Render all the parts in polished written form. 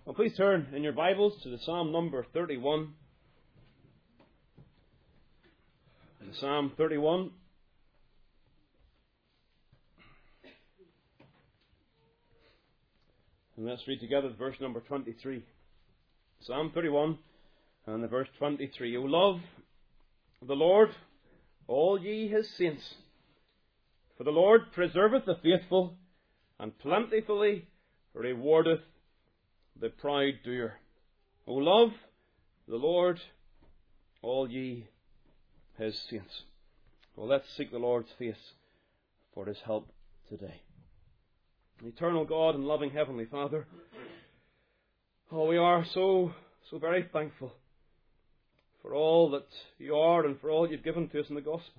Well, please turn in your Bibles to the Psalm number 31. Psalm 31. And let's read together verse number 23. Psalm 31 and the verse 23. O love the Lord, all ye his saints. For the Lord preserveth the faithful, and plentifully rewardeth the proud doer. O love the Lord, all ye his saints. Well, let's seek the Lord's face for his help today. Eternal God and loving Heavenly Father, we are so very thankful for all that you are and for all you've given to us in the gospel.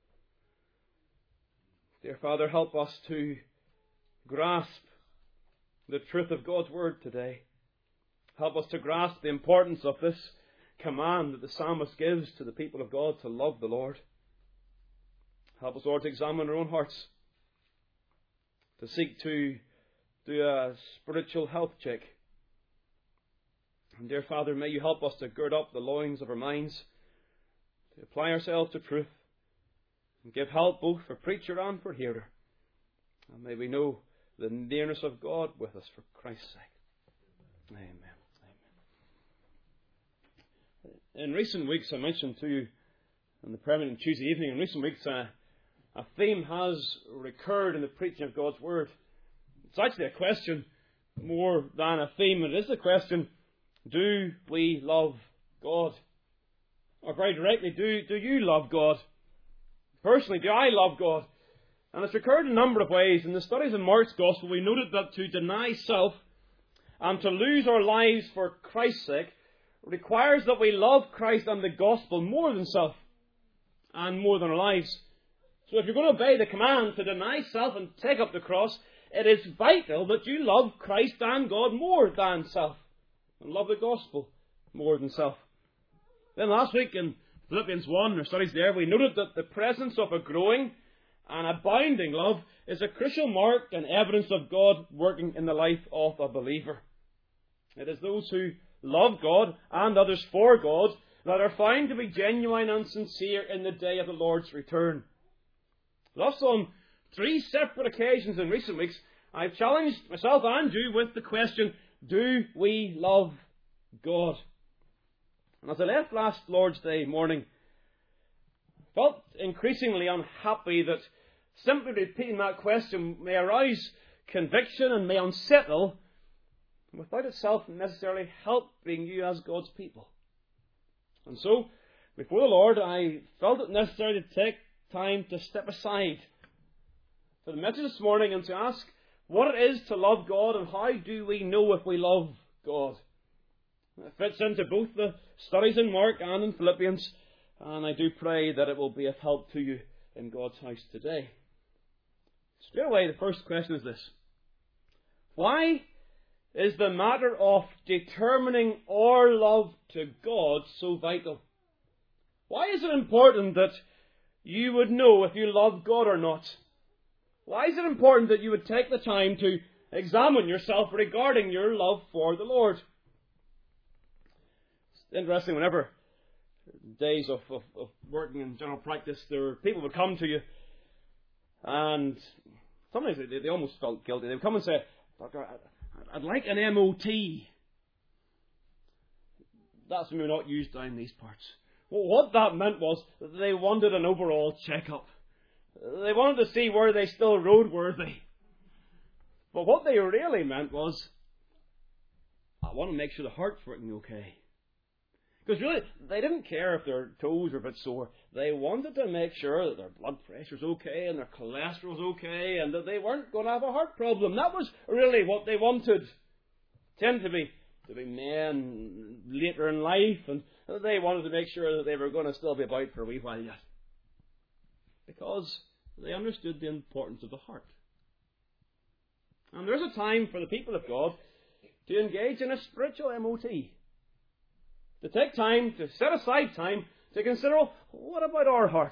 Dear Father, help us to grasp the truth of God's word today. Help us to grasp the importance of this command that the psalmist gives to the people of God to love the Lord. Help us, Lord, to examine our own hearts, to seek to do a spiritual health check. And dear Father, may you help us to gird up the loins of our minds, to apply ourselves to truth, and give help both for preacher and for hearer. And may we know the nearness of God with us for Christ's sake. Amen. In recent weeks, I mentioned to you in the prayer meeting Tuesday evening, in recent weeks, a theme has recurred in the preaching of God's Word. It's actually a question more than a theme. It is the question, do we love God? Or very directly, do you love God? Personally, do I love God? And it's recurred in a number of ways. In the studies in Mark's Gospel, we noted that to deny self and to lose our lives for Christ's sake requires that we love Christ and the Gospel more than self and more than our lives. So if you're going to obey the command to deny self and take up the cross, it is vital that you love Christ and God more than self and love the Gospel more than self. Then last week in Philippians 1, our studies there, we noted that the presence of a growing and abounding love is a crucial mark and evidence of God working in the life of a believer. It is those who love God and others for God that are found to be genuine and sincere in the day of the Lord's return. Thus, on 3 separate occasions in recent weeks, I've challenged myself and you with the question, do we love God? And as I left last Lord's Day morning, I felt increasingly unhappy that simply repeating that question may arouse conviction and may unsettle, without itself necessarily helping you as God's people. And so, before the Lord, I felt it necessary to take time to step aside for the message this morning and to ask what it is to love God and how do we know if we love God. It fits into both the studies in Mark and in Philippians, and I do pray that it will be of help to you in God's house today. Straight away, the first question is this: why is the matter of determining our love to God so vital? Why is it important that you would know if you love God or not? Why is it important that you would take the time to examine yourself regarding your love for the Lord? It's interesting, whenever days of working in general practice, people would come to you, and sometimes they almost felt guilty. They would come and say, "Doctor, I'd like an MOT." That's maybe not used down these parts. Well, what that meant was that they wanted an overall check-up. They wanted to see were they still roadworthy. But what they really meant was, I want to make sure the heart's working okay. Because really, they didn't care if their toes were a bit sore. They wanted to make sure that their blood pressure's okay and their cholesterol's okay and that they weren't going to have a heart problem. That was really what they wanted. Tend to be men later in life, and they wanted to make sure that they were going to still be about for a wee while yet. Because they understood the importance of the heart. And there's a time for the people of God to engage in a spiritual MOT. To take time, to set aside time, to consider, what about our heart?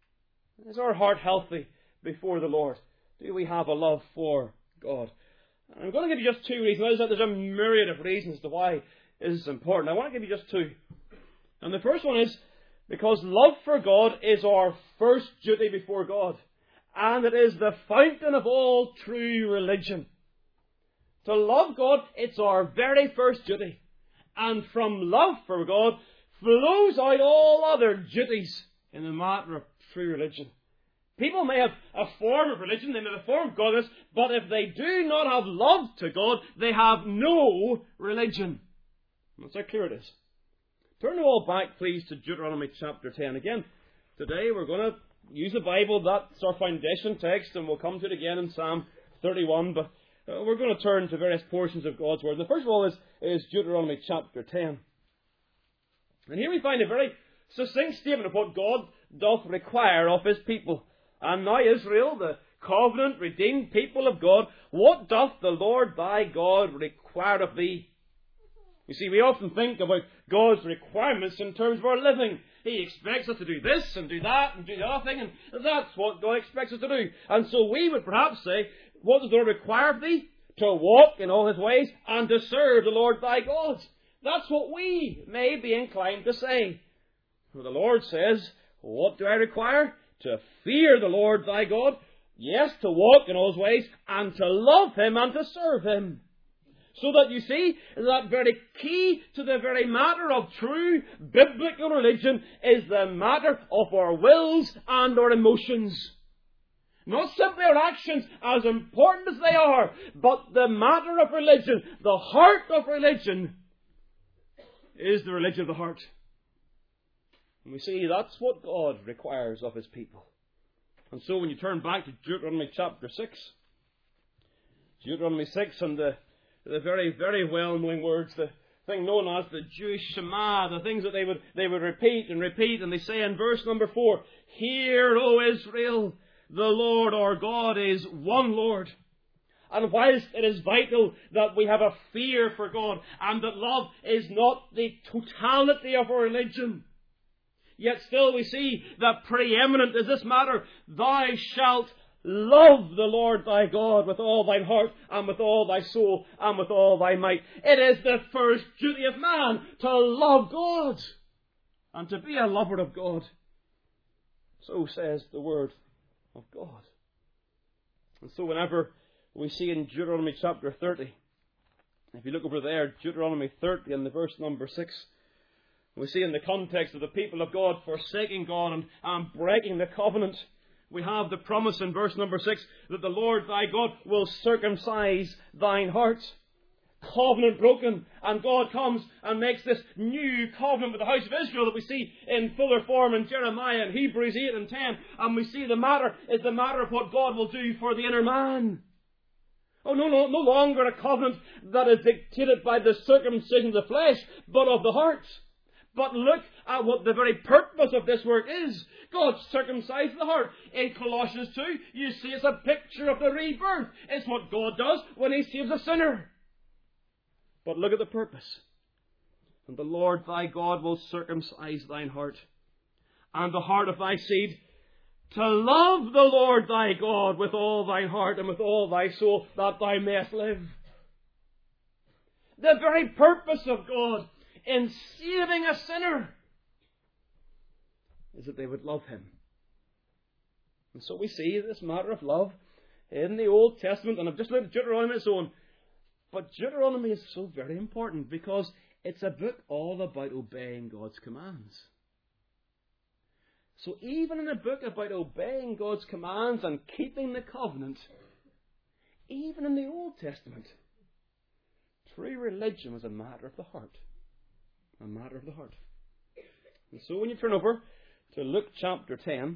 Is our heart healthy before the Lord? Do we have a love for God? I'm going to give you just two reasons. There's a myriad of reasons as to why this is important. I want to give you just two. And the first one is because love for God is our first duty before God. And it is the fountain of all true religion. To love God, it's our very first duty. And from love for God flows out all other duties in the matter of true religion. People may have a form of religion, they may have a form of godliness, but if they do not have love to God, they have no religion. That's how clear it is. Turn you all back, please, to Deuteronomy chapter 10. Again, today we're going to use the Bible. That's our foundation text, and we'll come to it again in Psalm 31. But we're going to turn to various portions of God's Word. The first of all is Deuteronomy chapter 10. And here we find a very succinct statement of what God doth require of His people. And now Israel, the covenant redeemed people of God, what doth the Lord thy God require of thee? You see, we often think about God's requirements in terms of our living. He expects us to do this and do that and do the other thing, and that's what God expects us to do. And so we would perhaps say, what does the Lord require of thee? To walk in all His ways and to serve the Lord thy God. That's what we may be inclined to say. Well, the Lord says, what do I require? To fear the Lord thy God, yes, to walk in all His ways, and to love Him and to serve Him. So that you see, that very key to the very matter of true biblical religion is the matter of our wills and our emotions. Not simply our actions, as important as they are, but the matter of religion, the heart of religion, is the religion of the heart. And we see that's what God requires of His people. And so when you turn back to Deuteronomy chapter 6, Deuteronomy 6 and the very, very well-known words, the thing known as the Jewish Shema, the things that they would repeat and repeat, and they say in verse number 4, Hear, O Israel, the Lord our God is one Lord. And whilst it is vital that we have a fear for God and that love is not the totality of our religion, yet still we see that preeminent is this matter, Thou shalt love the Lord thy God with all thine heart and with all thy soul and with all thy might. It is the first duty of man to love God and to be a lover of God. So says the Word of God. And so whenever we see in Deuteronomy chapter 30, if you look over there, Deuteronomy 30 and the verse number 6, we see in the context of the people of God forsaking God and breaking the covenant, we have the promise in verse number 6 that the Lord thy God will circumcise thine heart. Covenant broken, and God comes and makes this new covenant with the house of Israel that we see in fuller form in Jeremiah and Hebrews 8 and 10. And we see the matter is the matter of what God will do for the inner man. Oh, no longer a covenant that is dictated by the circumcision of the flesh, but of the heart. But look at what the very purpose of this work is. God circumcised the heart. In Colossians 2, you see it's a picture of the rebirth. It's what God does when He saves a sinner. But look at the purpose. And the Lord thy God will circumcise thine heart, and the heart of thy seed, to love the Lord thy God with all thine heart and with all thy soul, that thou mayest live. The very purpose of God in saving a sinner is that they would love Him. And so we see this matter of love in the Old Testament, and I've just looked at Deuteronomy on its own. But Deuteronomy is so very important because it's a book all about obeying God's commands. So even in a book about obeying God's commands and keeping the covenant, even in the Old Testament, true religion was a matter of the heart. A matter of the heart. And so when you turn over to Luke chapter 10,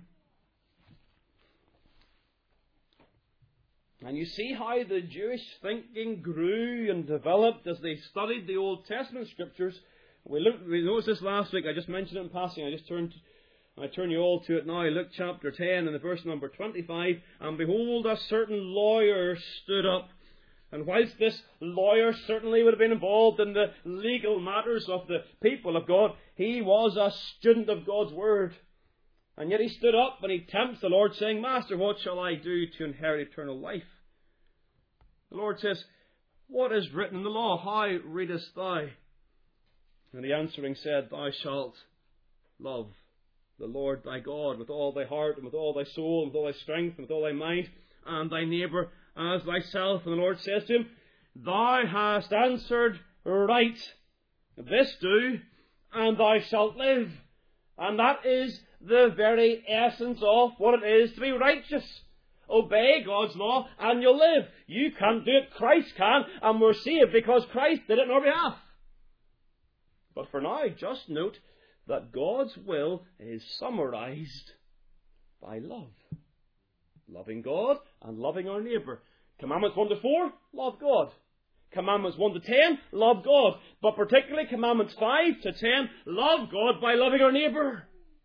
and you see how the Jewish thinking grew and developed as they studied the Old Testament scriptures. We noticed this last week. I just mentioned it in passing. I turn you all to it now. Luke chapter 10 and the verse number 25. And behold, a certain lawyer stood up. And whilst this lawyer certainly would have been involved in the legal matters of the people of God, he was a student of God's Word. And yet he stood up and he tempts the Lord, saying, Master, what shall I do to inherit eternal life? The Lord says, what is written in the law? How readest thou? And he answering said, Thou shalt love the Lord thy God with all thy heart, and with all thy soul, and with all thy strength, and with all thy mind, and thy neighbour as thyself. And the Lord says to him, Thou hast answered right. This do, and thou shalt live. And that is the very essence of what it is to be righteous. Obey God's law and you'll live. You can't do it, Christ can, and we're saved because Christ did it on our behalf. But for now, just note that God's will is summarized by love. Loving God and loving our neighbour. Commandments 1 to 4, love God. Commandments 1 to 10, love God. But particularly Commandments 5 to 10, love God by loving our neighbour.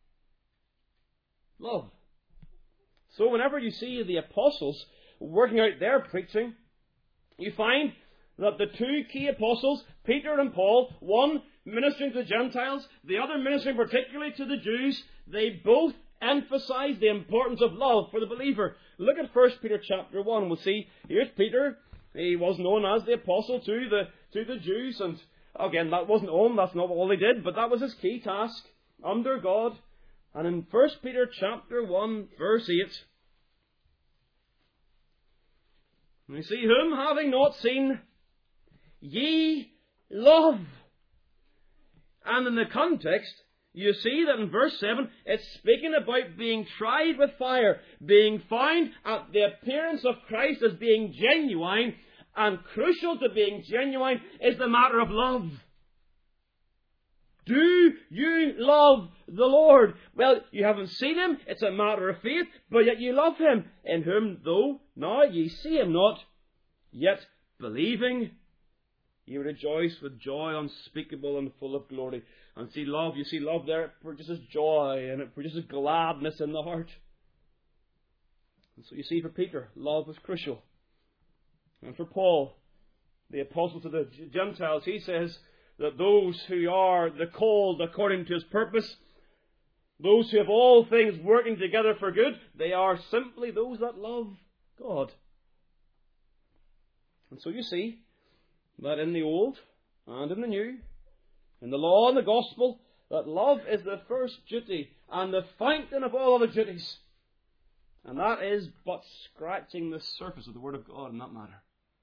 Love. So whenever you see the apostles working out their preaching, you find that the two key apostles, Peter and Paul, one ministering to the Gentiles, the other ministering particularly to the Jews, they both emphasize the importance of love for the believer. Look at 1 Peter chapter 1. We'll see, here's Peter. He was known as the apostle to the Jews, and again, that wasn't all, that's not all he did, but that was his key task under God. And in 1 Peter chapter 1, verse 8, we see, whom having not seen, ye love. And in the context, you see that in verse 7, it's speaking about being tried with fire, being found at the appearance of Christ as being genuine, and crucial to being genuine is the matter of love. Do you love the Lord? Well, you haven't seen Him, it's a matter of faith, but yet you love Him, in whom, though now ye see Him not, yet believing, ye rejoice with joy unspeakable and full of glory. And see love, you see love there, it produces joy and it produces gladness in the heart. And so you see for Peter, love was crucial. And for Paul, the apostle to the Gentiles, he says that those who are the called according to His purpose, those who have all things working together for good, they are simply those that love God. And so you see that in the Old and in the New, in the law and the gospel, that love is the first duty and the fountain of all other duties. And that is but scratching the surface of the Word of God in that matter.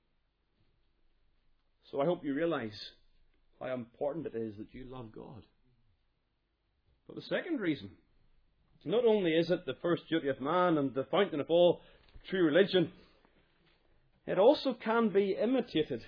So I hope you realize how important it is that you love God. But the second reason, not only is it the first duty of man and the fountain of all true religion, it also can be imitated.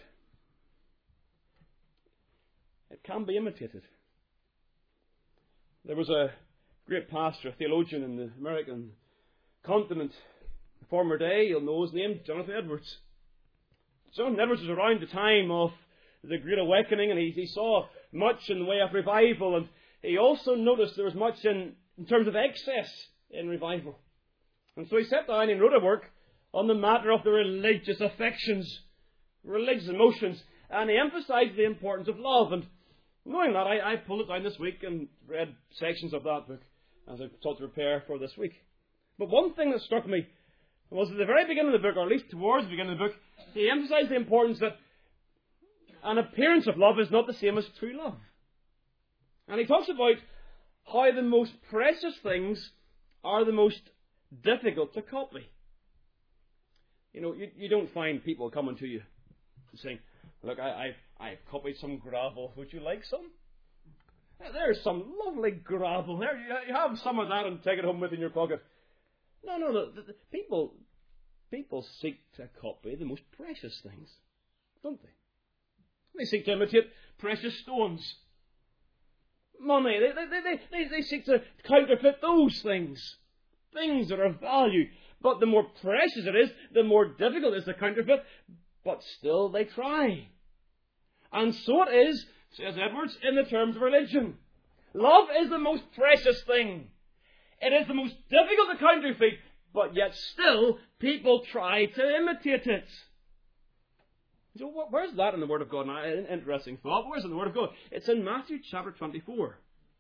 It can be imitated. There was a great pastor, a theologian in the American continent, in the former day, you'll know his name, Jonathan Edwards. Jonathan Edwards was around the time of the Great Awakening, and he saw much in the way of revival, and he also noticed there was much in terms of excess in revival. And so he sat down and wrote a work on the matter of the religious affections, religious emotions, and he emphasized the importance of love. And knowing that, I pulled it down this week and read sections of that book as I sought to prepare for this week. But one thing that struck me was at the very beginning of the book, or at least towards the beginning of the book, he emphasized the importance that an appearance of love is not the same as true love. And he talks about how the most precious things are the most difficult to copy. You know, you don't find people coming to you and saying, look, I've copied some gravel. Would you like some? There's some lovely gravel there. You have some of that and take it home with in your pocket. No. The people seek to copy the most precious things, don't they? They seek to imitate precious stones. Money. They seek to counterfeit those things. Things that are of value. But the more precious it is, the more difficult it is to counterfeit. But still they try. And so it is, says Edwards, in the terms of religion. Love is the most precious thing. It is the most difficult to counterfeit, but yet still people try to imitate it. So where's that in the Word of God? Now, an interesting thought. Where's it in the Word of God? It's in Matthew chapter 24.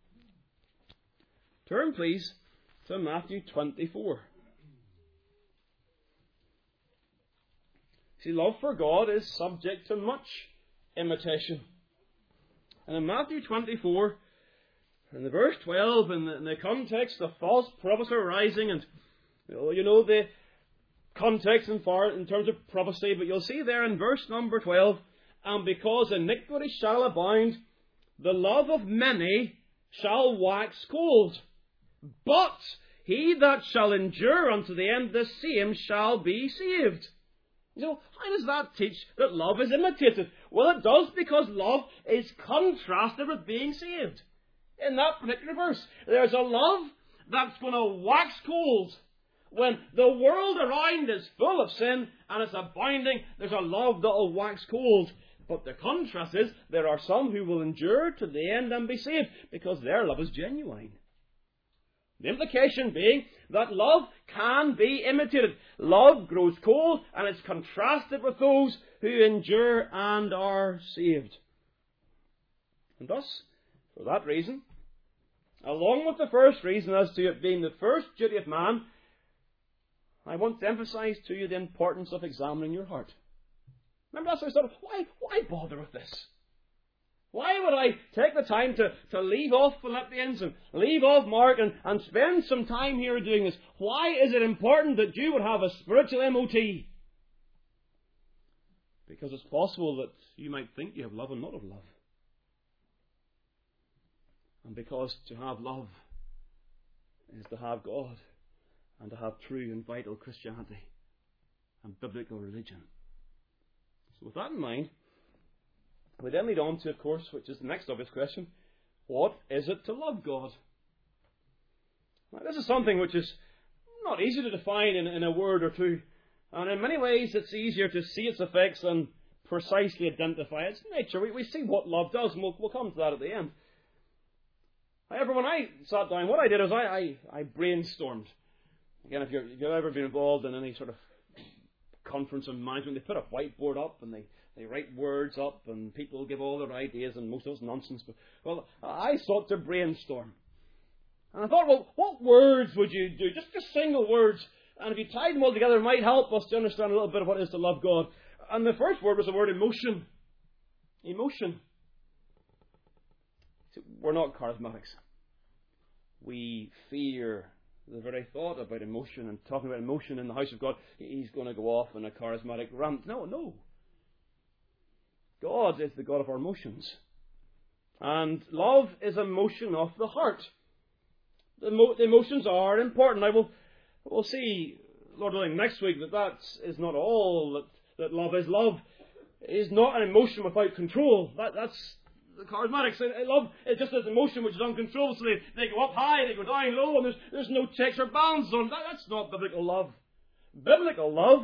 Turn, please, to Matthew 24. See, love for God is subject to much imitation. And in Matthew 24, in the verse 12, in the context of false prophecy rising, and you know the context in terms of prophecy, but you'll see there in verse number 12, and because iniquity shall abound, the love of many shall wax cold. But he that shall endure unto the end, the same shall be saved. So, how does that teach that love is imitated? Well, it does, because love is contrasted with being saved. In that particular verse, there's a love that's going to wax cold. When the world around is full of sin and it's abounding, there's a love that will wax cold. But the contrast is, there are some who will endure to the end and be saved, because their love is genuine. The implication being that love can be imitated. Love grows cold and it's contrasted with those who endure and are saved. And thus, for that reason, along with the first reason as to it being the first duty of man, I want to emphasize to you the importance of examining your heart. Remember, that's what I said, why bother with this? Why would I take the time to leave off Philippians and leave off Mark and spend some time here doing this? Why is it important that you would have a spiritual MOT? Because it's possible that you might think you have love and not have love. And because to have love is to have God and to have true and vital Christianity and biblical religion. So with that in mind, we then lead on to, of course, which is the next obvious question, what is it to love God? Now, this is something which is not easy to define in a word or two. And in many ways, it's easier to see its effects than precisely identify its nature. We see what love does, and we'll come to that at the end. However, when I sat down, what I did is I brainstormed. Again, if you've ever been involved in any sort of conference on management, they put a whiteboard up and they write words up and people give all their ideas, and most of it's nonsense. But, well, I sought to brainstorm. And I thought, well, what words would you do? Just single words. And if you tied them all together, it might help us to understand a little bit of what it is to love God. And the first word was the word emotion. Emotion. See, we're not charismatics. We fear the very thought about emotion, and talking about emotion in the house of God, he's going to go off in a charismatic rant. No. God is the God of our emotions. And love is a motion of the heart. The emotions are important. We'll see, Lord willing, next week that is not all that love is. Love is not an emotion without control. That's the charismatics. Love is just an emotion which is uncontrolled. So they go up high, they go down low, and there's no checks or bounds on it. That's not biblical love. Biblical love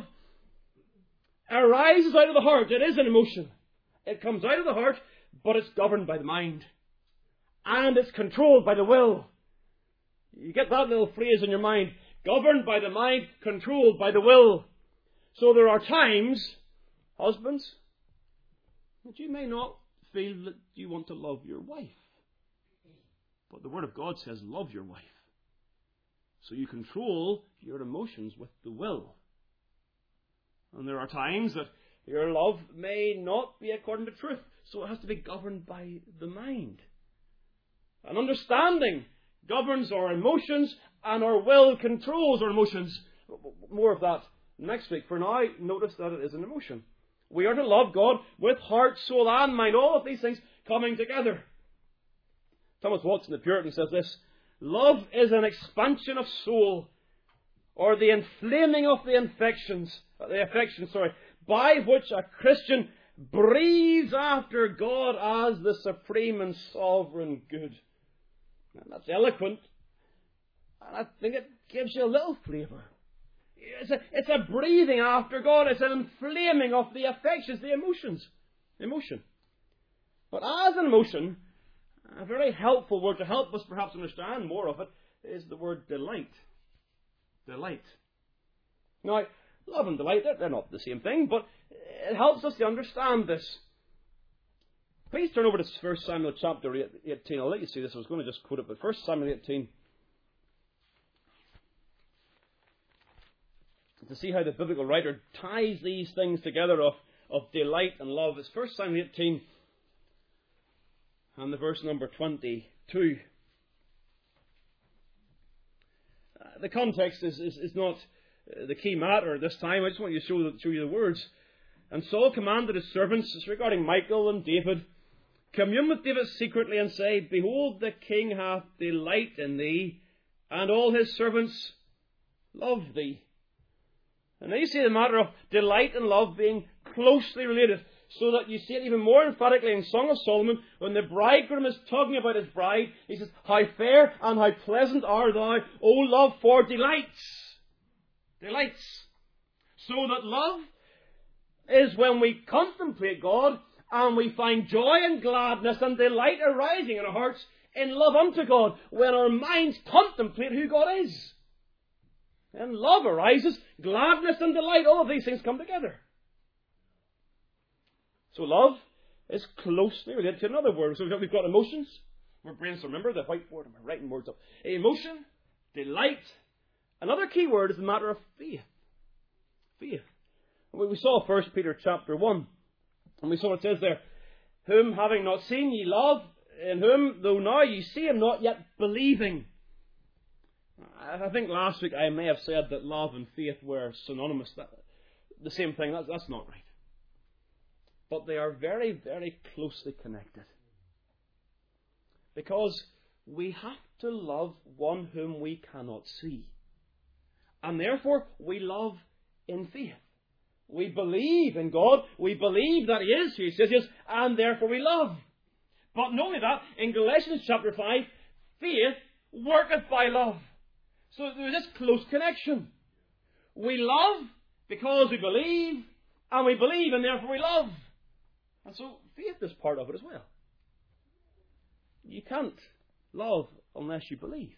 arises out of the heart. It is an emotion. It comes out of the heart, but it's governed by the mind. And it's controlled by the will. You get that little phrase in your mind. Governed by the mind, controlled by the will. So there are times, husbands, that you may not feel that you want to love your wife. But the Word of God says, love your wife. So you control your emotions with the will. And there are times that your love may not be according to truth, so it has to be governed by the mind. And understanding governs our emotions, and our will controls our emotions. More of that next week. For now, notice that it is an emotion. We are to love God with heart, soul, and mind. All of these things coming together. Thomas Watson, the Puritan, says this: love is an expansion of soul, or the inflaming of the affections, by which a Christian breathes after God as the supreme and sovereign good. And that's eloquent, and I think it gives you a little flavour. It's a breathing after God. It's an inflaming of the affections, the emotions. Emotion. But as an emotion, a very helpful word to help us perhaps understand more of it is the word delight. Delight. Now, love and delight, they're not the same thing, but it helps us to understand this. Please turn over to 1 Samuel chapter 18. I'll let you see this. I was going to just quote it, but 1 Samuel 18. to see how the biblical writer ties these things together of delight and love. It's 1 Samuel 18 and the verse number 22. The context is not the key matter at this time. I just want you to show you the words. And Saul commanded his servants, it's regarding Michal and David, commune with David secretly and say, Behold, the king hath delight in thee, and all his servants love thee. And now you see the matter of delight and love being closely related, so that you see it even more emphatically in Song of Solomon, when the bridegroom is talking about his bride. He says, How fair and how pleasant art thou, O love, for delights. Delights. So that love is when we contemplate God, and we find joy and gladness and delight arising in our hearts in love unto God, when our minds contemplate who God is. And love arises, gladness and delight, all of these things come together. So love is closely related to another word. So we've got emotions. We're brainstorming. Remember the whiteboard? I'm writing words up. Emotion, delight. Another key word is the matter of faith. Faith. We saw 1 Peter chapter 1. And we saw it says there, Whom having not seen ye love, in whom though now ye see him not yet believing. I think last week I may have said that love and faith were synonymous. The same thing. That's not right. But they are very, very closely connected. Because we have to love one whom we cannot see. And therefore we love in faith. We believe in God. We believe that He is who He says He is. And therefore we love. But not only that, in Galatians chapter 5, faith worketh by love. So there's this close connection. We love because we believe, and we believe and therefore we love. And so faith is part of it as well. You can't love unless you believe.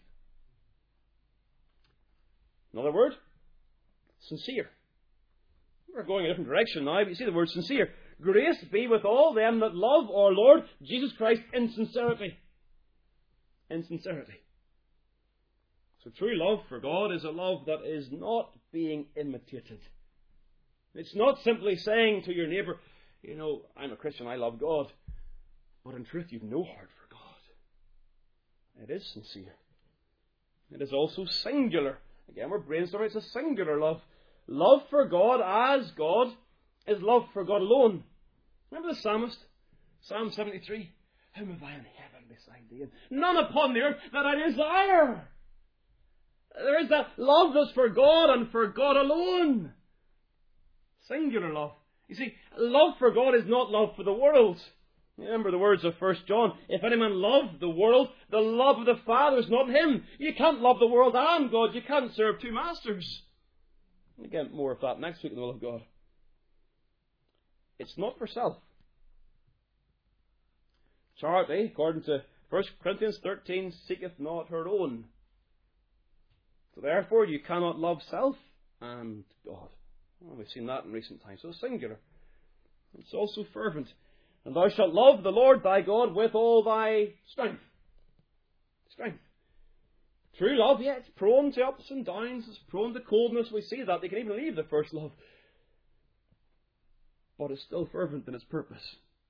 Another word, sincere. We're going a different direction now, but you see the word sincere. Grace be with all them that love our Lord Jesus Christ in sincerity. In sincerity. So true love for God is a love that is not being imitated. It's not simply saying to your neighbour, you know, I'm a Christian, I love God. But in truth, you've no heart for God. It is sincere. It is also singular. Again, we're brainstorming. It's a singular love. Love for God as God is love for God alone. Remember the psalmist? Psalm 73. Whom have I in heaven beside thee? And none upon the earth that I desire. There is that love that's for God and for God alone. Singular love. You see, love for God is not love for the world. Remember the words of 1 John. If any man love the world, the love of the Father is not in him. You can't love the world and God. You can't serve two masters. And again, more of that next week in the will of God. It's not for self. Charity, according to 1 Corinthians 13, seeketh not her own. So therefore, you cannot love self and God. Well, we've seen that in recent times. So it's singular. It's also fervent. And thou shalt love the Lord thy God with all thy strength. Strength. True love, yeah, it's prone to ups and downs. It's prone to coldness. We see that. They can even leave the first love. But it's still fervent in its purpose.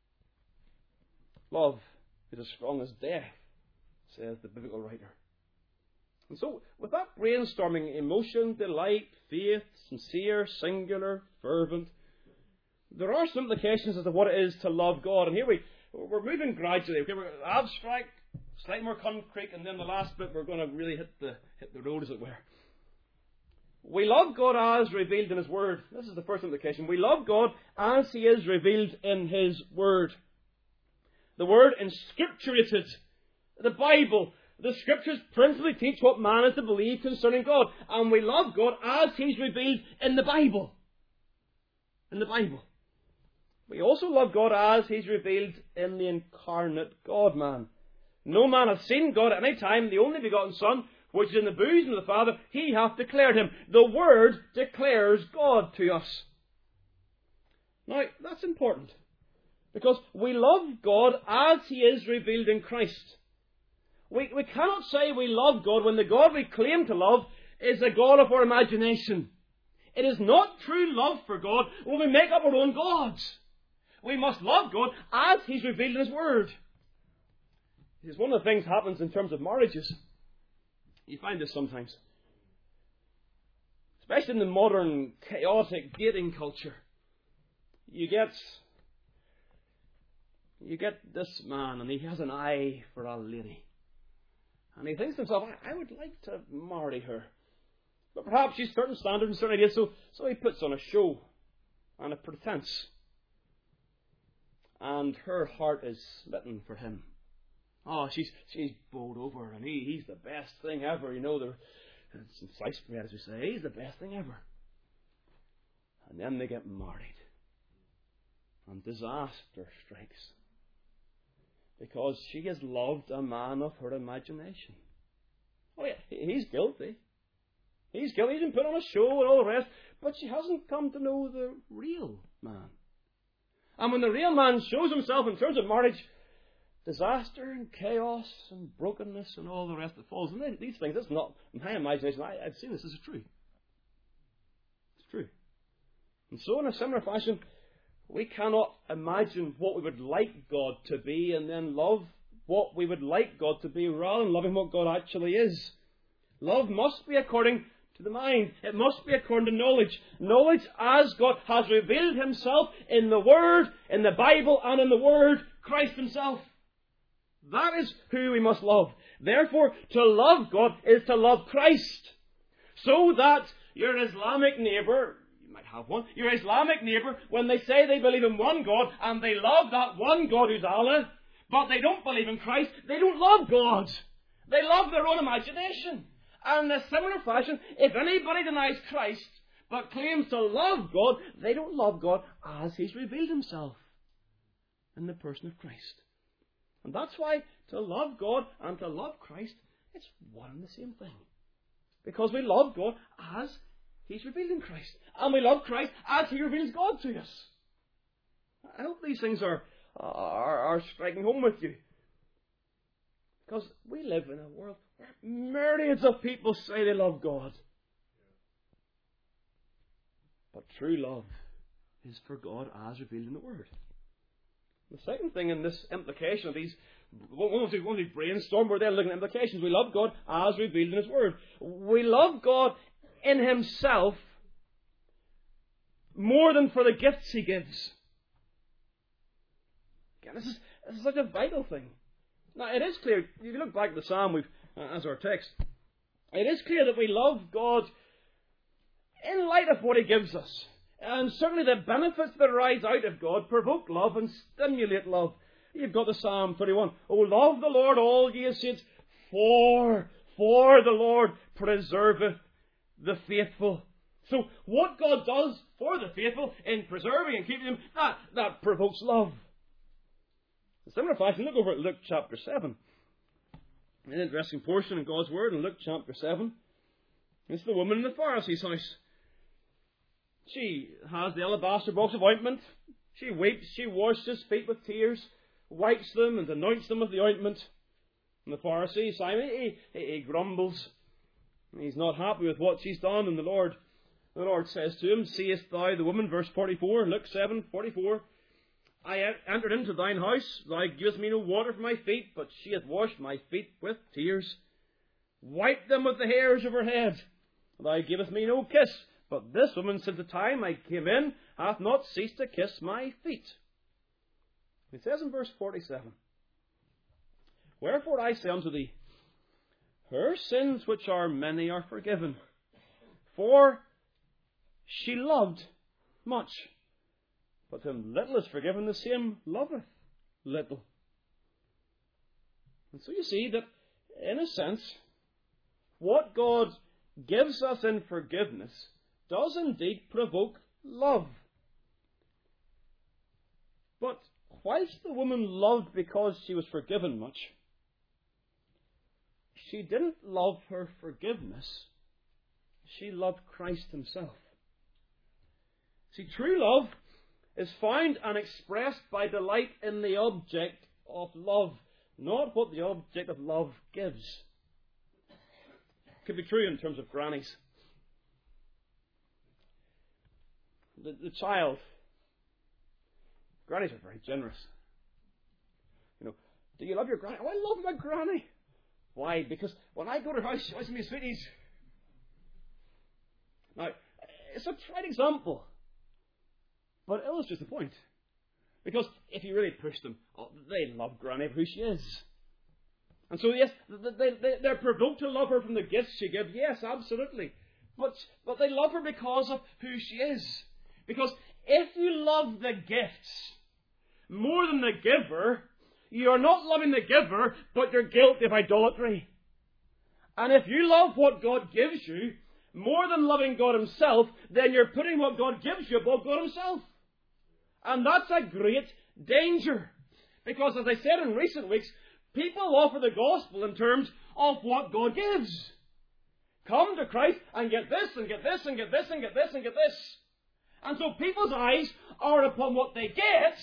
Love is as strong as death, says the biblical writer. And so, with that brainstorming, emotion, delight, faith, sincere, singular, fervent, there are some implications as to what it is to love God. And here we're moving gradually. Okay, we're abstract, slightly more concrete, and then the last bit we're going to really hit the road, as it were. We love God as revealed in His Word. This is the first implication. We love God as He is revealed in His Word. The Word inscripturated. The Bible. The Scriptures principally teach what man is to believe concerning God. And we love God as He's revealed in the Bible. In the Bible. We also love God as He's revealed in the incarnate God-man. No man hath seen God at any time. The only begotten Son, which is in the bosom of the Father, He hath declared Him. The Word declares God to us. Now, that's important. Because we love God as He is revealed in Christ. We cannot say we love God when the God we claim to love is a God of our imagination. It is not true love for God when we make up our own gods. We must love God as He's revealed in His Word. Because one of the things happens in terms of marriages. You find this sometimes. Especially in the modern, chaotic dating culture. You get this man, and he has an eye for a lady. And he thinks to himself, I would like to marry her. But perhaps she's certain standards and certain ideas, so he puts on a show and a pretense. And her heart is smitten for him. Oh, she's bowled over, and he's the best thing ever. It's in sliced bread, as we say. He's the best thing ever. And then they get married. And disaster strikes. Because she has loved a man of her imagination. Oh yeah, he's guilty. He's guilty. He's been put on a show and all the rest. But she hasn't come to know the real man. And when the real man shows himself in terms of marriage, disaster and chaos and brokenness and all the rest that falls. And these things, it's not my imagination. I've seen this. This is true. It's true. And so in a similar fashion, we cannot imagine what we would like God to be and then love what we would like God to be rather than loving what God actually is. Love must be according to the mind. It must be according to knowledge. Knowledge as God has revealed Himself in the Word, in the Bible, and in the Word, Christ Himself. That is who we must love. Therefore, to love God is to love Christ. So that your Islamic neighbour, you might have one, your Islamic neighbour, when they say they believe in one God and they love that one God who's Allah, but they don't believe in Christ, they don't love God. They love their own imagination. And in a similar fashion, if anybody denies Christ but claims to love God, they don't love God as He's revealed Himself in the person of Christ. And that's why to love God and to love Christ, it's one and the same thing. Because we love God as He's revealed in Christ. And we love Christ as He reveals God to us. I hope these things are striking home with you. Because we live in a world where myriads of people say they love God. But true love is for God as revealed in the Word. The second thing in this implication of these, once we brainstorm, we're then looking at implications. We love God as revealed in His Word. We love God in Himself more than for the gifts He gives. Again, this is such a vital thing. Now, it is clear, if you look back at the Psalm as our text, it is clear that we love God in light of what He gives us. And certainly the benefits that arise out of God provoke love and stimulate love. You've got the Psalm 31. Oh, love the Lord, all ye his saints, for the Lord preserveth the faithful. So what God does for the faithful in preserving and keeping them, that provokes love. In similar fashion, look over at Luke chapter 7. An interesting portion in God's Word in Luke chapter 7. It's the woman in the Pharisee's house. She has the alabaster box of ointment. She weeps, she washes his feet with tears, wipes them and anoints them with the ointment. And the Pharisee, Simon, he grumbles. He's not happy with what she's done. And the Lord says to him, seest thou the woman, verse 44, Luke 7:44, I entered into thine house, thou givest me no water for my feet, but she hath washed my feet with tears, wiped them with the hairs of her head. Thou givest me no kiss, but this woman, since the time I came in, hath not ceased to kiss my feet. It says in verse 47, Wherefore I say unto thee, her sins which are many are forgiven, for she loved much. But whom little is forgiven, the same loveth little. And so you see that, in a sense, what God gives us in forgiveness does indeed provoke love. But whilst the woman loved because she was forgiven much, she didn't love her forgiveness. She loved Christ Himself. See, true love is found and expressed by delight in the object of love, not what the object of love gives. It could be true in terms of grannies. the child. Grannies are very generous. Do you love your granny? Oh, I love my granny. Why? Because when I go to her house, she always gives me sweeties. Now, it's a trite example, but it illustrates the point. Because if you really push them, they love Granny for who she is. And so, yes, they're provoked to love her from the gifts she gives. Yes, absolutely. But they love her because of who she is. Because if you love the gifts more than the giver, you are not loving the giver, but you're guilty of idolatry. And if you love what God gives you more than loving God Himself, then you're putting what God gives you above God Himself. And that's a great danger. Because, as I said in recent weeks, people offer the gospel in terms of what God gives. Come to Christ and get this, and get this, and get this, and get this, and get this. And so people's eyes are upon what they get,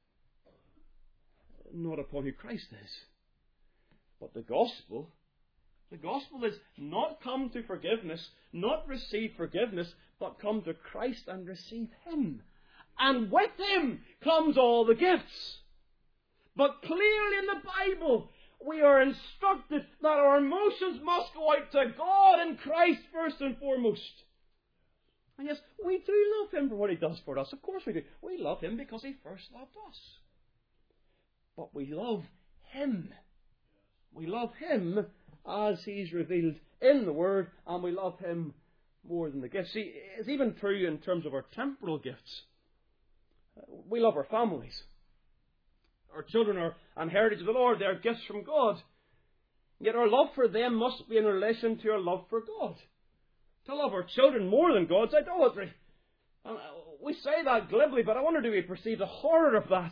not upon who Christ is. But the gospel is not come to forgiveness, not receive forgiveness, but come to Christ and receive Him. And with Him comes all the gifts. But clearly in the Bible, we are instructed that our emotions must go out to God and Christ first and foremost. And yes, we do love Him for what He does for us. Of course we do. We love Him because He first loved us. But we love Him. We love Him as He's revealed in the Word, and we love Him more than the gifts. See, it's even true in terms of our temporal gifts. We love our families. Our children are an heritage of the Lord. They are gifts from God. Yet our love for them must be in relation to our love for God. To love our children more than God's idolatry. And we say that glibly, but I wonder, do we perceive the horror of that?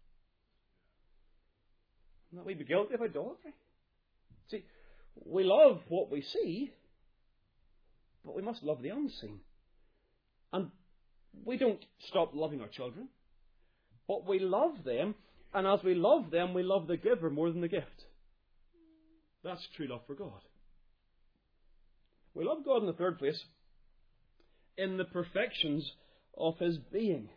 That we be guilty of idolatry? See, we love what we see, but we must love the unseen. And we don't stop loving our children, but we love them, and as we love them, we love the giver more than the gift. That's true love for God. We love God in the third place in the perfections of His being.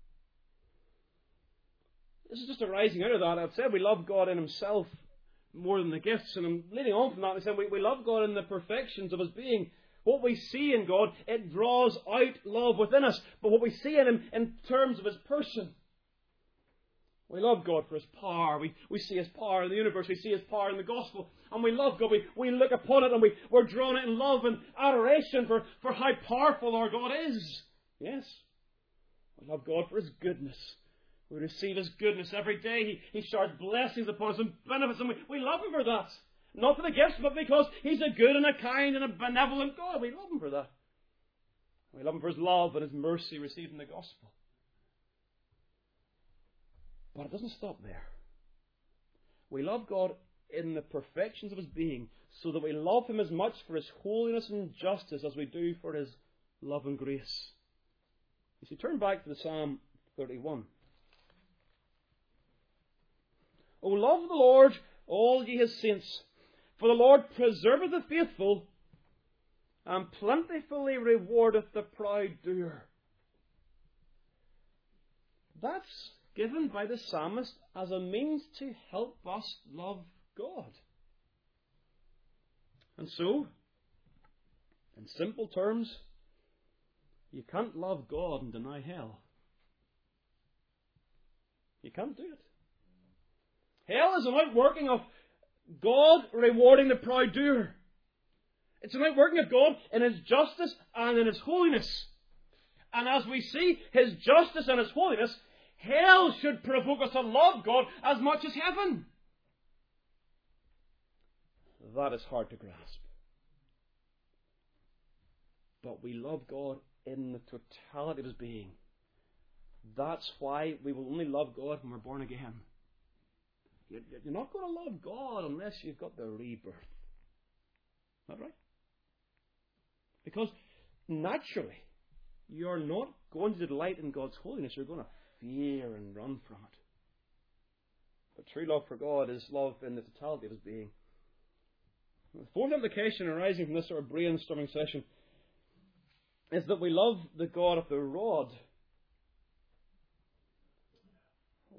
This is just arising out of that. I've said we love God in Himself more than the gifts, and I'm leading on from that. I said we love God in the perfections of His being. What we see in God, it draws out love within us. But what we see in Him in terms of His person. We love God for His power. We see His power in the universe. We see His power in the gospel. And we love God. We look upon it and we're drawn in love and adoration for how powerful our God is. Yes. We love God for His goodness. We receive His goodness every day. He showers blessings upon us and benefits. And we love Him for that. Not for the gifts, but because He's a good and a kind and a benevolent God. We love Him for that. We love Him for His love and His mercy received in the gospel. But it doesn't stop there. We love God in the perfections of His being, so that we love Him as much for His holiness and justice as we do for His love and grace. You see, turn back to the Psalm 31. O love the Lord, all ye His saints, for the Lord preserveth the faithful, and plentifully rewardeth the proud doer. That's given by the psalmist as a means to help us love God. And so, in simple terms, you can't love God and deny hell. You can't do it. Hell is an outworking of God rewarding the proud doer. It's an outworking of God in His justice and in His holiness. And as we see His justice and His holiness, hell should provoke us to love God as much as heaven. That is hard to grasp. But we love God in the totality of His being. That's why we will only love God when we're born again. You're not going to love God unless you've got the rebirth. Is that right? Because naturally, you're not going to delight in God's holiness. You're going to fear and run from it. But true love for God is love in the totality of His being. The fourth implication arising from this sort of brainstorming session is that we love the God of the rod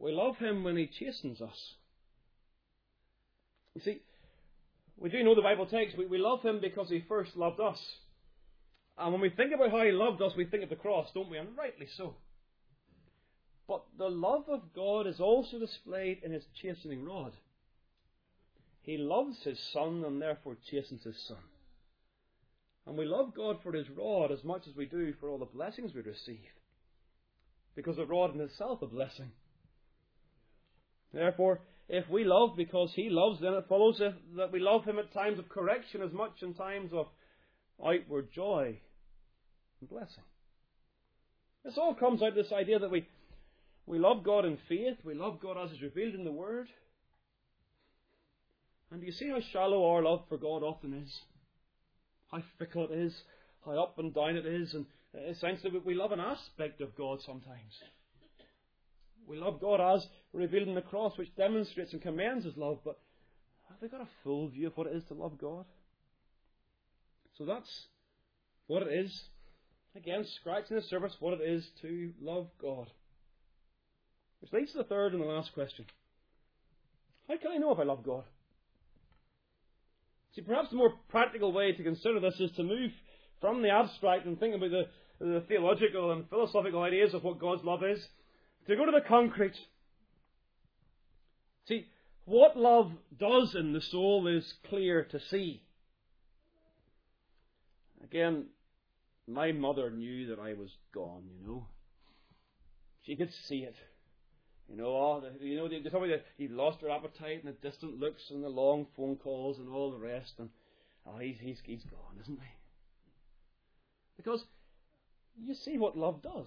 We love Him when He chastens us. You see, we do know the Bible text. We love Him because He first loved us. And when we think about how He loved us, we think of the cross, don't we? And rightly so. But the love of God is also displayed in His chastening rod. He loves His Son and therefore chastens His Son. And we love God for His rod as much as we do for all the blessings we receive. Because the rod in itself is a blessing. Therefore, if we love because He loves, then it follows that we love Him at times of correction as much in times of outward joy and blessing. This all comes out of this idea that we love God in faith. We love God as is revealed in the Word. And do you see how shallow our love for God often is? How fickle it is, how up and down it is, and essentially we love an aspect of God sometimes. We love God as revealed in the cross, which demonstrates and commends His love, but have we got a full view of what it is to love God? So that's what it is. Again, scratching the surface, what it is to love God. Which leads to the third and the last question. How can I know if I love God? See, perhaps the more practical way to consider this is to move from the abstract and think about the theological and philosophical ideas of what God's love is, to go to the concrete. See, what love does in the soul is clear to see. Again, my mother knew that I was gone, you know. She could see it. They told me that he'd lost her appetite and the distant looks and the long phone calls and all the rest. And he's gone, isn't he? Because you see what love does.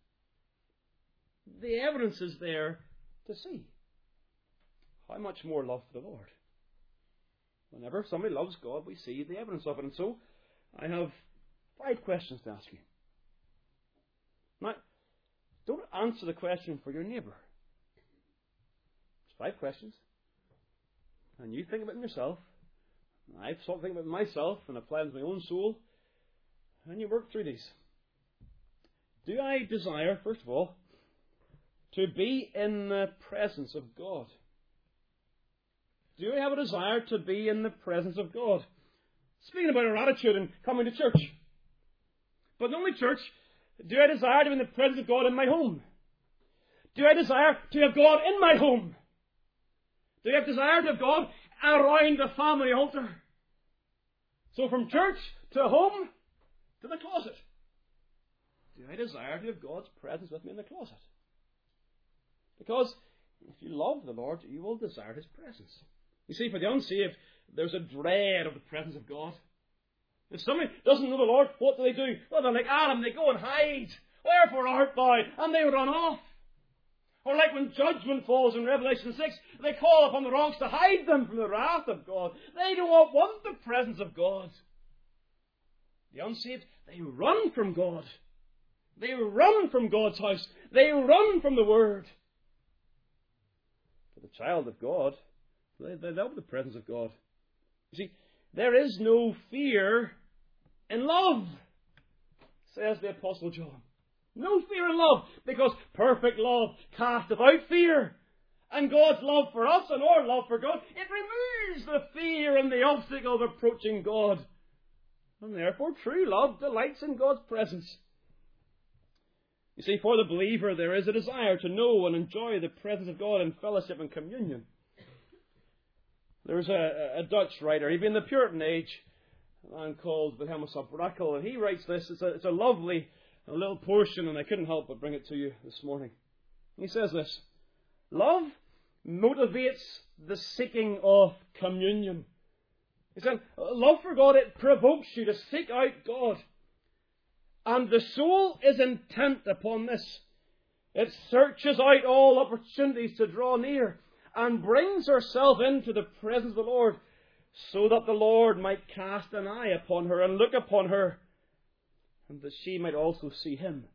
The evidence is there to see. How much more love for the Lord? Whenever somebody loves God, we see the evidence of it. And so, I have 5 questions to ask you. Now, don't answer the question for your neighbour. 5 questions. And you think about them yourself. I've sought to think about myself and apply them to my own soul. And you work through these. Do I desire, first of all, to be in the presence of God? Do I have a desire to be in the presence of God? Speaking about our attitude in coming to church. But not only church, do I desire to be in the presence of God in my home? Do I desire to have God in my home? Do I have desire to have God around the family altar? So from church to home to the closet. Do I desire to have God's presence with me in the closet? Because if you love the Lord, you will desire His presence. You see, for the unsaved, there's a dread of the presence of God. If somebody doesn't know the Lord, what do? Well, they're like Adam, they go and hide. Wherefore art thou? And they run off. Or like when judgment falls in Revelation 6, they call upon the rocks to hide them from the wrath of God. They don't want the presence of God. The unsaved, they run from God. They run from God's house. They run from the Word. For the child of God, they love the presence of God. You see, there is no fear in love, says the Apostle John. No fear in love, because perfect love casteth out fear. And God's love for us and our love for God, it removes the fear and the obstacle of approaching God. And therefore, true love delights in God's presence. You see, for the believer, there is a desire to know and enjoy the presence of God in fellowship and communion. There's a Dutch writer, even in the Puritan age, a man called Wilhelmus op Brakel, and he writes this. It's a lovely little portion, and I couldn't help but bring it to you this morning. He says this: love motivates the seeking of communion. He said, love for God, it provokes you to seek out God. And the soul is intent upon this. It searches out all opportunities to draw near and brings herself into the presence of the Lord, so that the Lord might cast an eye upon her and look upon her, and that she might also see Him.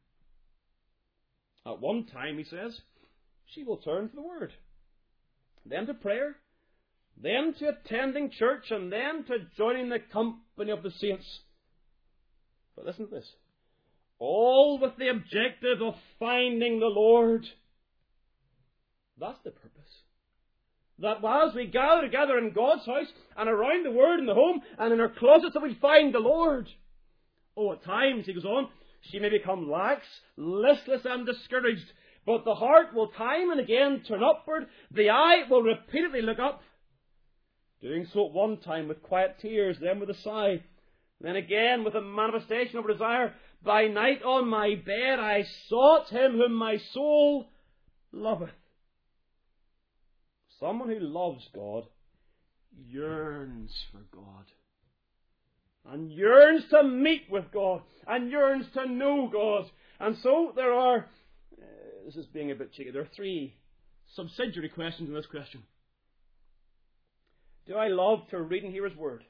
At one time, he says, she will turn to the Word, then to prayer, then to attending church, and then to joining the company of the saints. But listen to this. All with the objective of finding the Lord. That's the purpose. That as we gather together in God's house and around the Word in the home and in our closets, that we find the Lord. Oh, at times, he goes on, she may become lax, listless and discouraged, but the heart will time and again turn upward, the eye will repeatedly look up, doing so at one time with quiet tears, then with a sigh, then again with a manifestation of desire. By night on my bed I sought him whom my soul loveth. Someone who loves God yearns for God, and yearns to meet with God, and yearns to know God. And so there are, this is being a bit cheeky, there are three subsidiary questions in this question. Do I love to read and hear His Word?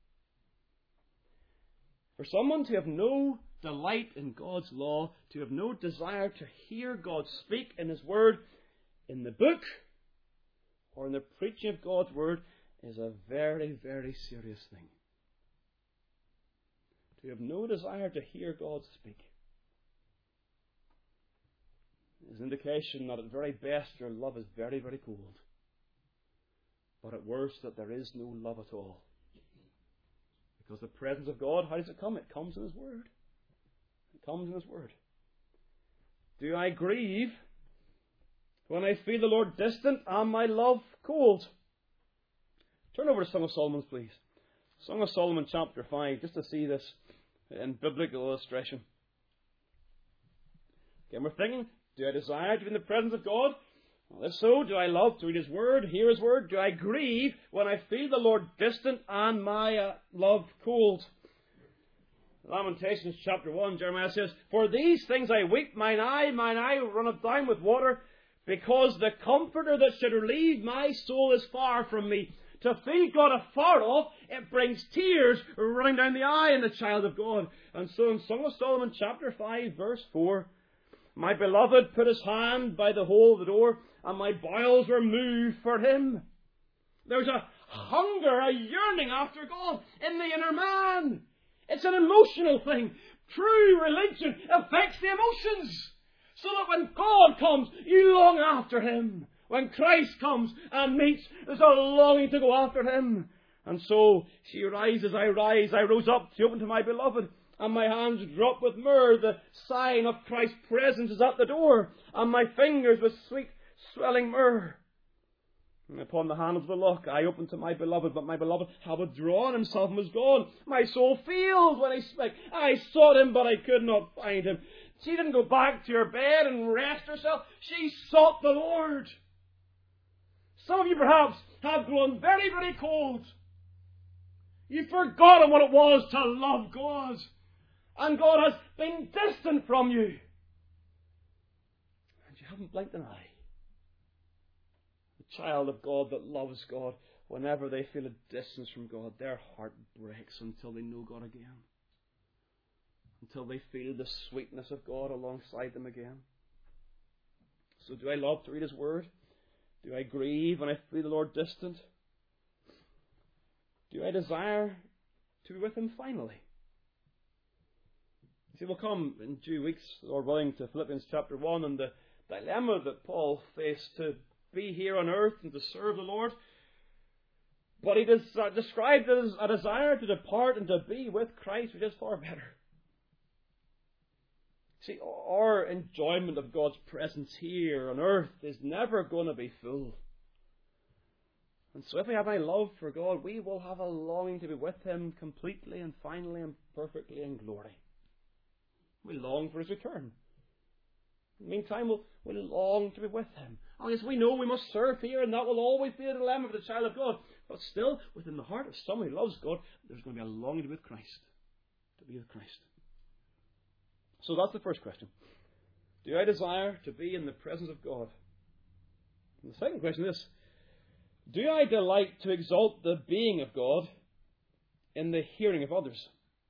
For someone to have no delight in God's law, to have no desire to hear God speak in His Word, in the book, or in the preaching of God's Word, is a very, very serious thing. To have no desire to hear God speak is an indication that at very best your love is very, very cold. But at worst that there is no love at all. Because the presence of God, how does it come? It comes in His Word. It comes in His Word. Do I grieve when I feel the Lord distant and my love cold? Turn over to Song of Solomon, please. Song of Solomon, chapter 5, just to see this in biblical illustration. Again, we're thinking, do I desire to be in the presence of God? Well, if so, do I love to read His Word, hear His Word? Do I grieve when I feel the Lord distant and my love cold? Lamentations chapter 1, Jeremiah says, For these things I weep, mine eye runneth down with water, because the Comforter that should relieve my soul is far from me. To feel God afar off, it brings tears running down the eye in the child of God. And so in Song of Solomon chapter 5, verse 4, My beloved put his hand by the hole of the door, and my bowels were moved for him. There's a hunger, a yearning after God in the inner man. It's an emotional thing. True religion affects the emotions. So that when God comes, you long after Him. When Christ comes and meets, there's a longing to go after Him. And so she rises, I rise, I rose up to open to my beloved, and my hands drop with myrrh. The sign of Christ's presence is at the door, and my fingers with sweet swelling myrrh. And upon the hand of the lock I opened to my beloved, but my beloved had withdrawn himself and was gone. My soul failed when he spake. I sought him, but I could not find him. She didn't go back to her bed and rest herself. She sought the Lord. Some of you perhaps have grown very, very cold. You've forgotten what it was to love God. And God has been distant from you. And you haven't blinked an eye. The child of God that loves God, whenever they feel a distance from God, their heart breaks until they know God again. Until they feel the sweetness of God alongside them again. So do I love to read His Word? Do I grieve when I feel the Lord distant? Do I desire to be with Him finally? You see, we'll come in due weeks, Lord willing, to Philippians chapter 1 and the dilemma that Paul faced to be here on earth and to serve the Lord. But he described it as a desire to depart and to be with Christ, which is far better. See, our enjoyment of God's presence here on earth is never going to be full. And so if we have any love for God, we will have a longing to be with Him completely and finally and perfectly in glory. We long for His return. In the meantime, we'll long to be with Him. Oh yes, we know we must serve here, and that will always be a dilemma for the child of God. But still, within the heart of someone who loves God, there's going to be a longing to be with Christ. To be with Christ. So that's the first question. Do I desire to be in the presence of God? And the second question is this. Do I delight to exalt the being of God in the hearing of others?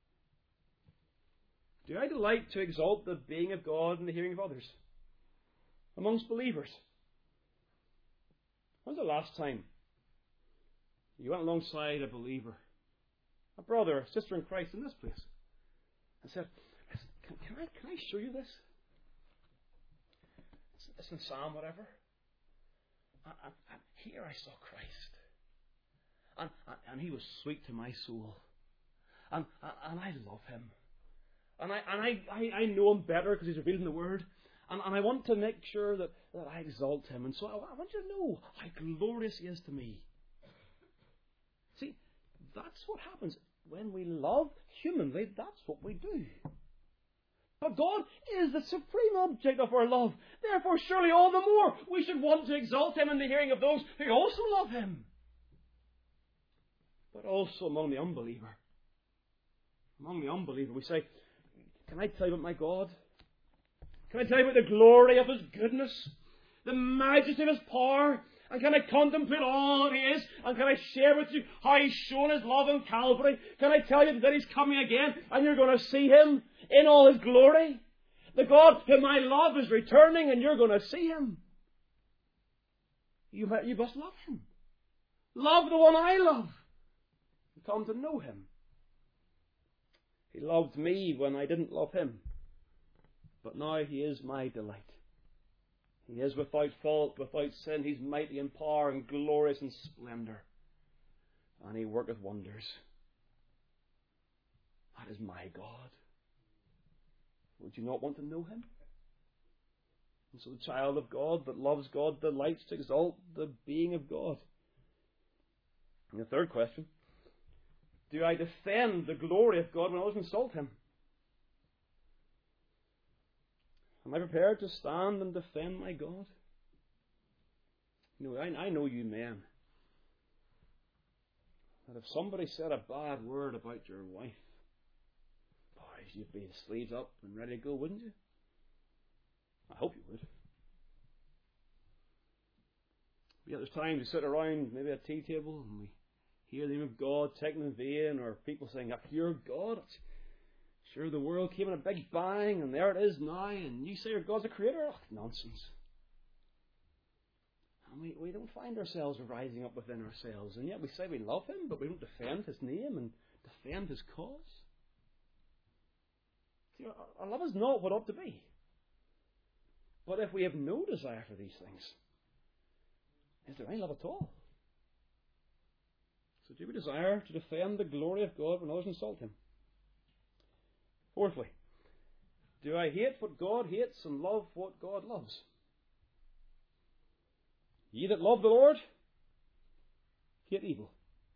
Do I delight to exalt the being of God in the hearing of others? Amongst believers. When's the last time you went alongside a believer, a brother, a sister in Christ in this place, and said, Can I show you this? It's in Psalm whatever. And here I saw Christ. And he was sweet to my soul. And I love him. And I know him better because he's revealed in the Word. And I want to make sure that I exalt him. And so I want you to know how glorious he is to me. See, that's what happens. When we love humanly, that's what we do. But God is the supreme object of our love. Therefore, surely all the more we should want to exalt him in the hearing of those who also love him. But also among the unbeliever. Among the unbeliever, we say, can I tell you about my God? Can I tell you about the glory of his goodness? The majesty of his power? And can I contemplate all that he is? And can I share with you how he's shown his love on Calvary? Can I tell you that he's coming again and you're going to see him in all his glory? The God whom I love is returning and you're going to see him. You must love him. Love the one I love. And come to know him. He loved me when I didn't love him. But now he is my delight. He is without fault, without sin. He's mighty in power and glorious in splendour. And he worketh wonders. That is my God. Would you not want to know him? And so the child of God that loves God delights to exalt the being of God. And the third question, do I defend the glory of God when others insult him? Am I prepared to stand and defend my God? You know, I know you men. That if somebody said a bad word about your wife, boys, you'd be sleeves up and ready to go, wouldn't you? I hope you would. But yet there's times we sit around maybe at a tea table and we hear the name of God taken in vain, or people saying, "Up your God." Sure, the world came in a big bang, and there it is now, and you say your God's a creator? Oh, nonsense. And we don't find ourselves rising up within ourselves, and yet we say we love him, but we don't defend his name and defend his cause. See, our love is not what it ought to be. But if we have no desire for these things, is there any love at all? So do we desire to defend the glory of God when others insult him? Fourthly, do I hate what God hates and love what God loves? Ye that love the Lord, hate evil.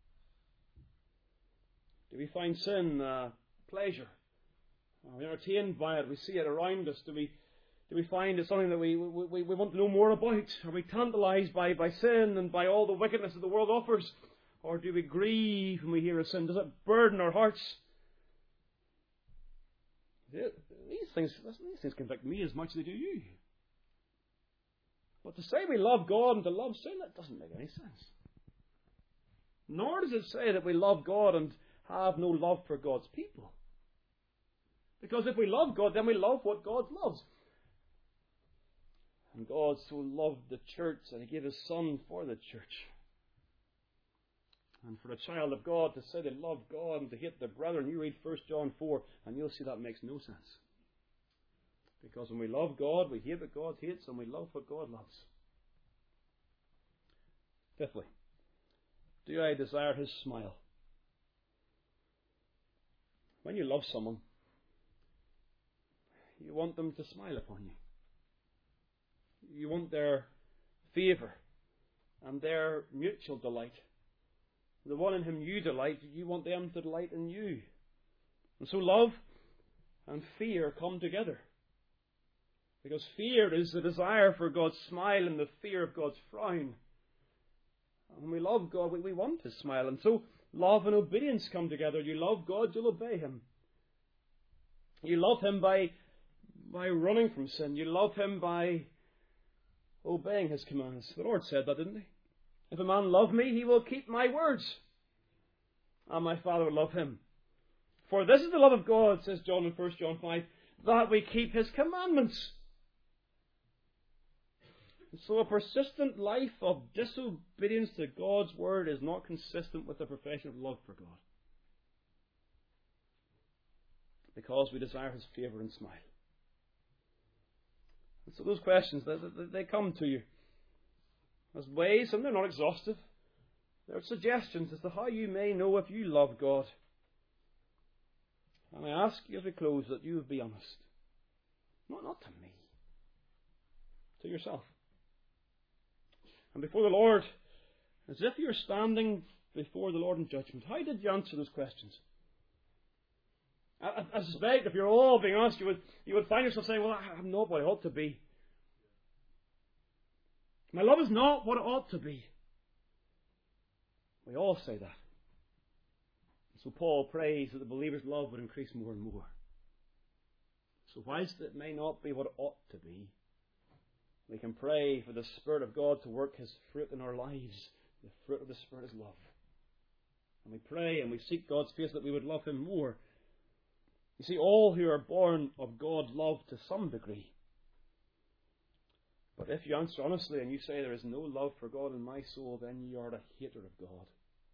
Do we find sin pleasure? Are we entertained by it? We see it around us. Do we find it something that we want to know more about? Are we tantalized by sin and by all the wickedness that the world offers? Or do we grieve when we hear of sin? Does it burden our hearts? These things convict me as much as they do you. But to say we love God and to love sin, that doesn't make any sense. Nor does it say that we love God and have no love for God's people. Because if we love God, then we love what God loves. And God so loved the church that he gave his Son for the church. And for a child of God to say they love God and to hate their brethren, you read 1 John 4 and you'll see that makes no sense. Because when we love God, we hate what God hates and we love what God loves. Fifthly, do I desire his smile? When you love someone, you want them to smile upon you. You want their favour and their mutual delight. The one in whom you delight, you want them to delight in you. And so love and fear come together. Because fear is the desire for God's smile and the fear of God's frown. And when we love God, we want his smile. And so love and obedience come together. You love God, you'll obey him. You love him by running from sin. You love him by obeying his commands. The Lord said that, didn't he? If a man love me, he will keep my words, and my Father will love him. For this is the love of God, says John in 1 John 5, that we keep his commandments. And so a persistent life of disobedience to God's word is not consistent with a profession of love for God. Because we desire his favour and smile. And so those questions, they come to you. as ways, and they're not exhaustive. They're suggestions as to how you may know if you love God. And I ask you as we close that you would be honest. Not to me. To yourself. And before the Lord, as if you're standing before the Lord in judgment, how did you answer those questions? I suspect if you're all being honest, you would find yourself saying, well, I'm not what I ought to be. My love is not what it ought to be. We all say that. So Paul prays that the believer's love would increase more and more. So whilst it may not be what it ought to be, we can pray for the Spirit of God to work His fruit in our lives. The fruit of the Spirit is love. And we pray and we seek God's face that we would love Him more. You see, all who are born of God love to some degree. But if you answer honestly and you say there is no love for God in my soul, then you are a hater of God.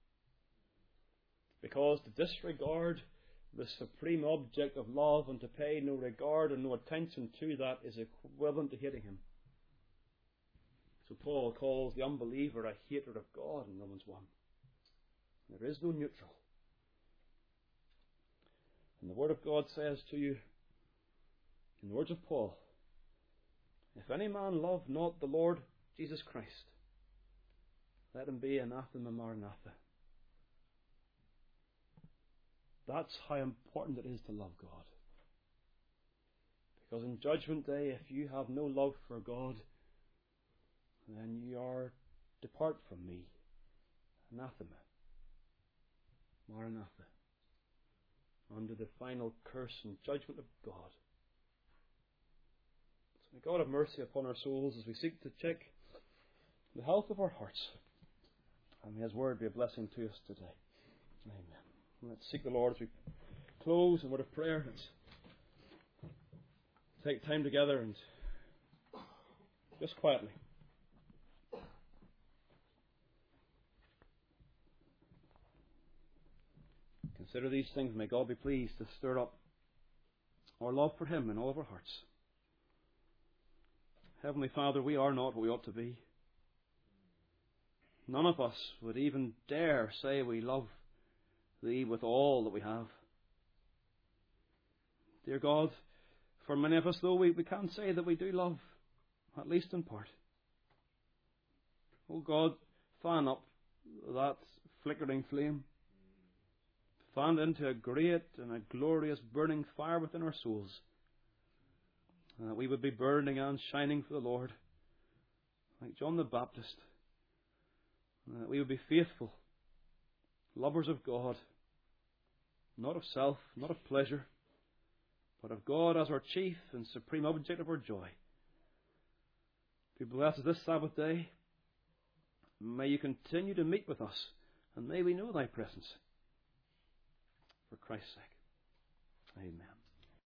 Because to disregard the supreme object of love and to pay no regard and no attention to that is equivalent to hating Him. So Paul calls the unbeliever a hater of God in Romans 1. There is no neutral. And the Word of God says to you, in the words of Paul, if any man love not the Lord Jesus Christ, let him be anathema maranatha. That's how important it is to love God. Because in Judgment Day, if you have no love for God, then you are depart from me. Anathema. Maranatha. Under the final curse and judgment of God. So may God have mercy upon our souls as we seek to check the health of our hearts. And may His Word be a blessing to us today. Amen. Let's seek the Lord as we close in a word of prayer. Let's take time together and just quietly consider these things. May God be pleased to stir up our love for Him in all of our hearts. Heavenly Father, we are not what we ought to be. None of us would even dare say we love Thee with all that we have. Dear God, for many of us, though, we can't say that we do love, at least in part. Oh God, fan up that flickering flame. Fan it into a great and a glorious burning fire within our souls. That we would be burning and shining for the Lord, like John the Baptist. That we would be faithful, lovers of God, not of self, not of pleasure, but of God as our chief and supreme object of our joy. Be blessed this Sabbath day. May You continue to meet with us, and may we know Thy presence. For Christ's sake. Amen.